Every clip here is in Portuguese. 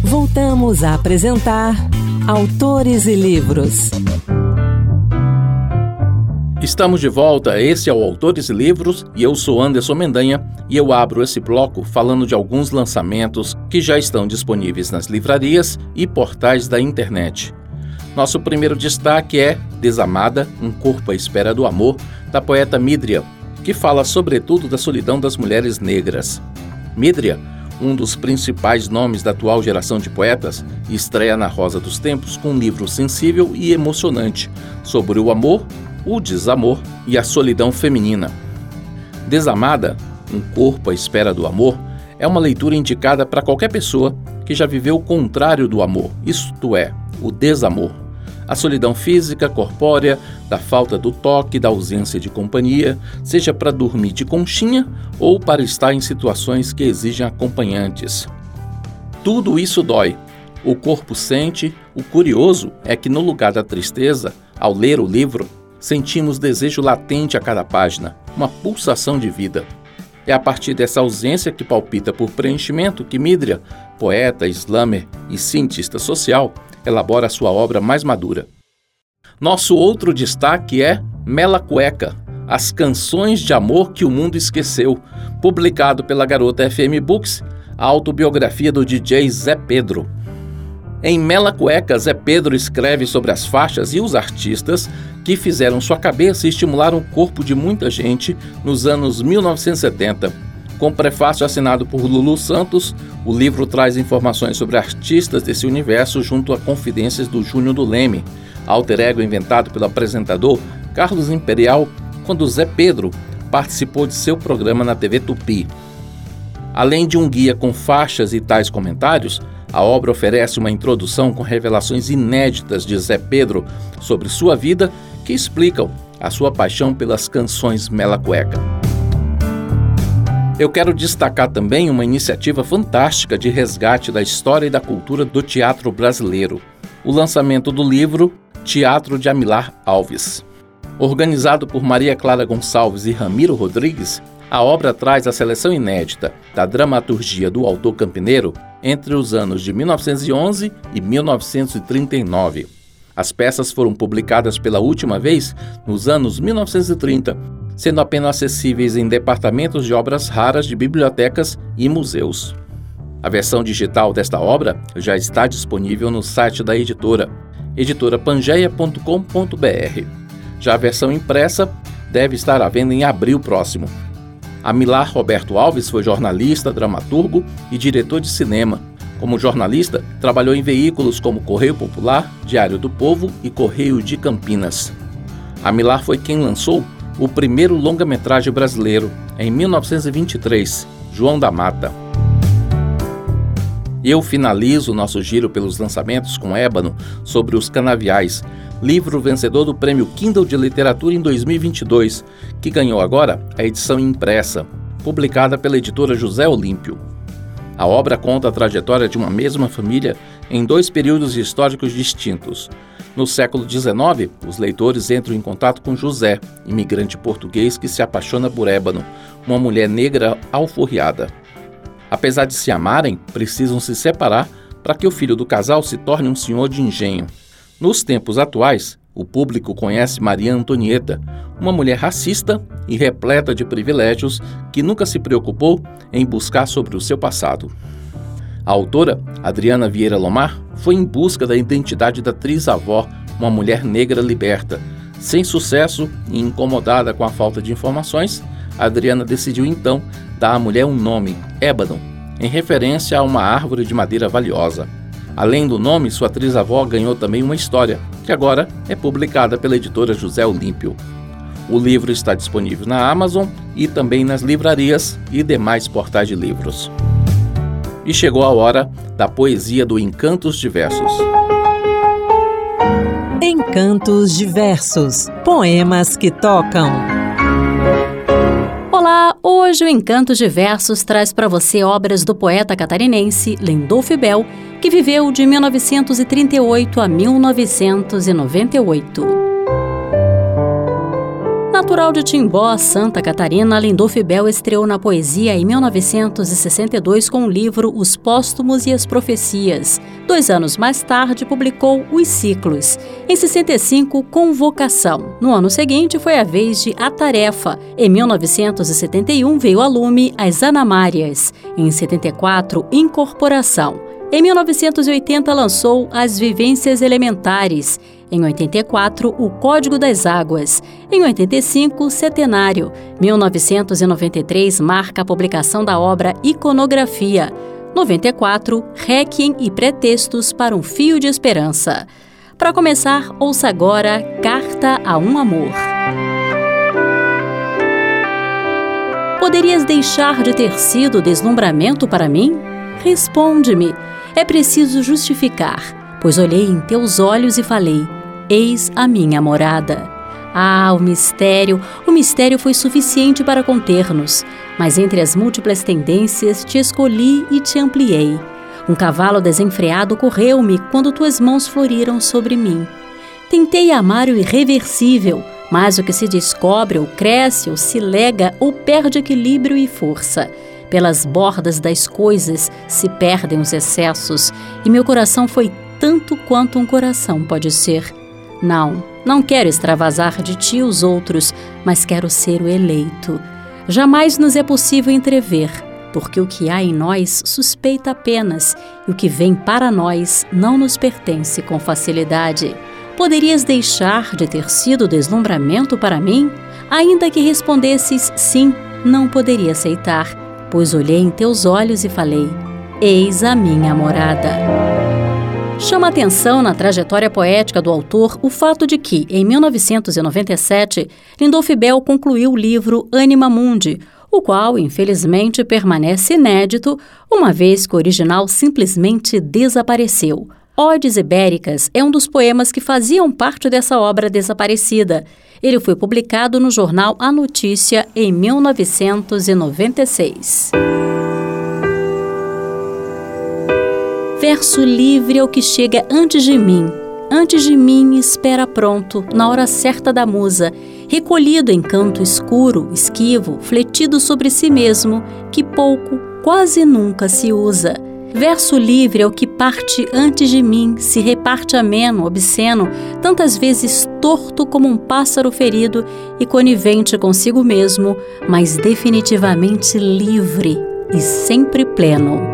Voltamos a apresentar Autores e Livros. Estamos de volta, esse é o Autores e Livros e eu sou Anderson Mendanha e eu abro esse bloco falando de alguns lançamentos que já estão disponíveis nas livrarias e portais da internet. Nosso primeiro destaque é Desamada, um corpo à espera do amor, da poeta Mídria, que fala sobretudo da solidão das mulheres negras. Mídria, um dos principais nomes da atual geração de poetas, estreia na Rosa dos Tempos com um livro sensível e emocionante sobre o amor, o desamor e a solidão feminina. Desamada, um corpo à espera do amor, é uma leitura indicada para qualquer pessoa que já viveu o contrário do amor, isto é, o desamor. A solidão física, corpórea, da falta do toque, da ausência de companhia, seja para dormir de conchinha ou para estar em situações que exigem acompanhantes. Tudo isso dói. O corpo sente, o curioso é que no lugar da tristeza, ao ler o livro, sentimos desejo latente a cada página, uma pulsação de vida. É a partir dessa ausência que palpita por preenchimento que Mídria, poeta, slammer e cientista social, elabora a sua obra mais madura. Nosso outro destaque é Mela Cueca, As Canções de Amor que o Mundo Esqueceu, publicado pela Garota FM Books, a autobiografia do DJ Zé Pedro. Em Mela Cueca, Zé Pedro escreve sobre as faixas e os artistas que fizeram sua cabeça e estimularam o corpo de muita gente nos anos 1970. Com prefácio assinado por Lulu Santos, o livro traz informações sobre artistas desse universo junto a confidências do Júnior do Leme, alter ego inventado pelo apresentador Carlos Imperial quando Zé Pedro participou de seu programa na TV Tupi. Além de um guia com faixas e tais comentários, a obra oferece uma introdução com revelações inéditas de Zé Pedro sobre sua vida que explicam a sua paixão pelas canções Mela Cueca. Eu quero destacar também uma iniciativa fantástica de resgate da história e da cultura do teatro brasileiro. O lançamento do livro Teatro de Amilar Alves. Organizado por Maria Clara Gonçalves e Ramiro Rodrigues, a obra traz a seleção inédita da dramaturgia do autor campineiro entre os anos de 1911 e 1939. As peças foram publicadas pela última vez nos anos 1930, sendo apenas acessíveis em departamentos de obras raras de bibliotecas e museus. A versão digital desta obra já está disponível no site da editora, editorapangeia.com.br. Já a versão impressa deve estar à venda em abril próximo. Amilar Roberto Alves foi jornalista, dramaturgo e diretor de cinema. Como jornalista, trabalhou em veículos como Correio Popular, Diário do Povo e Correio de Campinas. Amilar foi quem lançou o primeiro longa-metragem brasileiro, em 1923, João da Mata. Eu finalizo nosso giro pelos lançamentos com Ébano sobre os Canaviais, livro vencedor do Prêmio Kindle de Literatura em 2022, que ganhou agora a edição impressa, publicada pela editora José Olímpio. A obra conta a trajetória de uma mesma família em dois períodos históricos distintos. No século XIX, os leitores entram em contato com José, imigrante português que se apaixona por Ébano, uma mulher negra alforriada. Apesar de se amarem, precisam se separar para que o filho do casal se torne um senhor de engenho. Nos tempos atuais, o público conhece Maria Antonieta, uma mulher racista e repleta de privilégios que nunca se preocupou em buscar sobre o seu passado. A autora, Adriana Vieira Lomar, foi em busca da identidade da trisavó, uma mulher negra liberta. Sem sucesso e incomodada com a falta de informações, Adriana decidiu então dar à mulher um nome, Ébano, em referência a uma árvore de madeira valiosa. Além do nome, sua trisavó ganhou também uma história, que agora é publicada pela editora José Olímpio. O livro está disponível na Amazon e também nas livrarias e demais portais de livros. E chegou a hora da poesia do Encantos Diversos. Encantos Diversos, poemas que tocam. Olá, hoje o Encantos Diversos traz para você obras do poeta catarinense Lindolfo Bell, que viveu de 1938 a 1998. Na Natural de Timbó, Santa Catarina, Lindolfo Bell estreou na poesia em 1962 com o livro Os Póstumos e as Profecias. 2 anos mais tarde, publicou Os Ciclos. Em 65, Convocação. No ano seguinte, foi a vez de A Tarefa. Em 1971, veio a lume As Anamárias. Em 74, Incorporação. Em 1980, lançou As Vivências Elementares. Em 84, O Código das Águas. Em 85, Centenário. 1993 marca a publicação da obra Iconografia. 94, Réquiem e Pretextos para um Fio de Esperança. Para começar, ouça agora Carta a um Amor. Poderias deixar de ter sido deslumbramento para mim? Responde-me. É preciso justificar, pois olhei em teus olhos e falei: eis a minha morada. Ah, o mistério foi suficiente para conter-nos, mas entre as múltiplas tendências te escolhi e te ampliei. Um cavalo desenfreado correu-me quando tuas mãos floriram sobre mim. Tentei amar o irreversível, mas o que se descobre ou cresce ou se lega ou perde equilíbrio e força. Pelas bordas das coisas se perdem os excessos, e meu coração foi tanto quanto um coração pode ser. Não quero extravasar de ti os outros, mas quero ser o eleito. Jamais nos é possível entrever, porque o que há em nós suspeita apenas, e o que vem para nós não nos pertence com facilidade. Poderias deixar de ter sido deslumbramento para mim? Ainda que respondesses sim, não poderia aceitar, pois olhei em teus olhos e falei: eis a minha morada. Chama atenção na trajetória poética do autor o fato de que, em 1997, Lindolfo Bell concluiu o livro Anima Mundi, o qual, infelizmente, permanece inédito, uma vez que o original simplesmente desapareceu. Odes Ibéricas é um dos poemas que faziam parte dessa obra desaparecida. Ele foi publicado no jornal A Notícia em 1996. Verso livre é o que chega antes de mim espera pronto, na hora certa da musa, recolhido em canto escuro, esquivo, fletido sobre si mesmo, que pouco, quase nunca se usa. Verso livre é o que parte antes de mim, se reparte ameno, obsceno, tantas vezes torto como um pássaro ferido e conivente consigo mesmo, mas definitivamente livre e sempre pleno.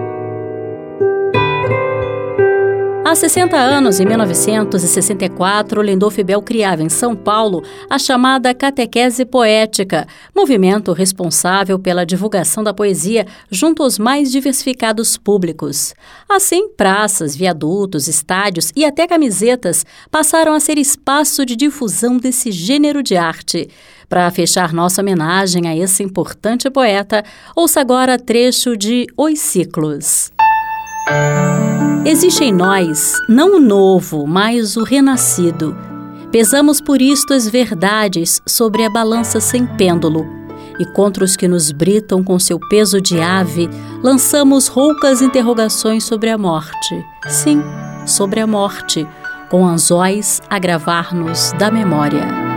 Há 60 anos, em 1964, Lindolfo Bell criava em São Paulo a chamada Catequese Poética, movimento responsável pela divulgação da poesia junto aos mais diversificados públicos. Assim, praças, viadutos, estádios e até camisetas passaram a ser espaço de difusão desse gênero de arte. Para fechar nossa homenagem a esse importante poeta, ouça agora trecho de Os Ciclos. Existe em nós, não o novo, mas o renascido. Pesamos por isto as verdades sobre a balança sem pêndulo, e contra os que nos britam com seu peso de ave, lançamos roucas interrogações sobre a morte. Sim, sobre a morte, com anzóis a gravar-nos da memória.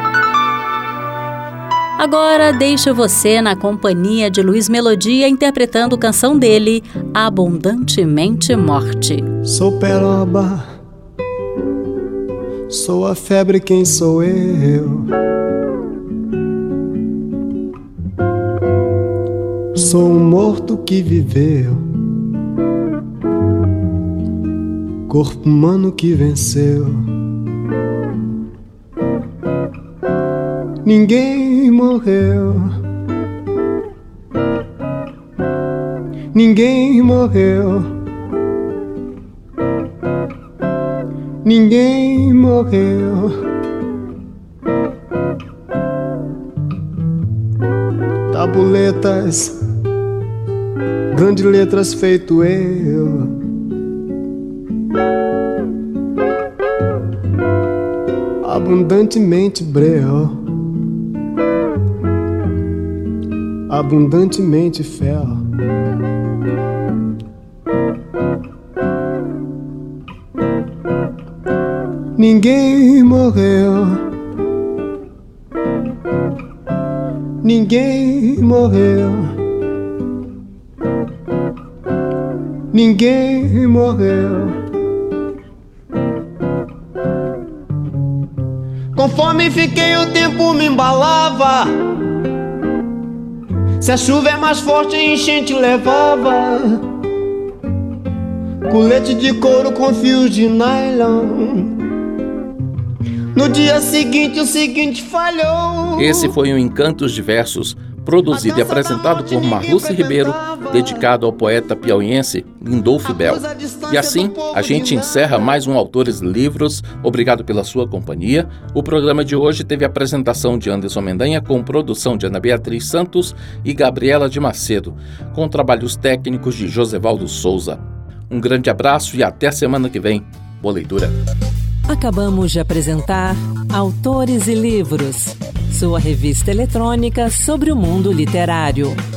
Agora deixo você na companhia de Luiz Melodia interpretando canção dele, Abundantemente Morte. Sou peroba, sou a febre, quem sou eu? Sou um morto que viveu, corpo humano que venceu. Ninguém morreu, ninguém morreu, ninguém morreu. Tabuletas, grandes letras feito eu. Abundantemente breu, abundantemente fel. Ninguém morreu, Ninguém morreu. Ninguém morreu. Conforme fiquei o tempo me embalava. Se a chuva é mais forte a enchente levava. Colete de couro com fios de nylon. No dia seguinte o seguinte falhou. Esse foi o Encantos de Versos, produzido e apresentado por Marluce Ribeiro, dedicado ao poeta piauiense Lindolfo Bell. E assim, a gente encerra mais um Autores Livros. Obrigado pela sua companhia. O programa de hoje teve a apresentação de Anderson Mendanha, com produção de Ana Beatriz Santos e Gabriela de Macedo, com trabalhos técnicos de Josevaldo Souza. Um grande abraço e até a semana que vem. Boa leitura. Acabamos de apresentar Autores e Livros, sua revista eletrônica sobre o mundo literário.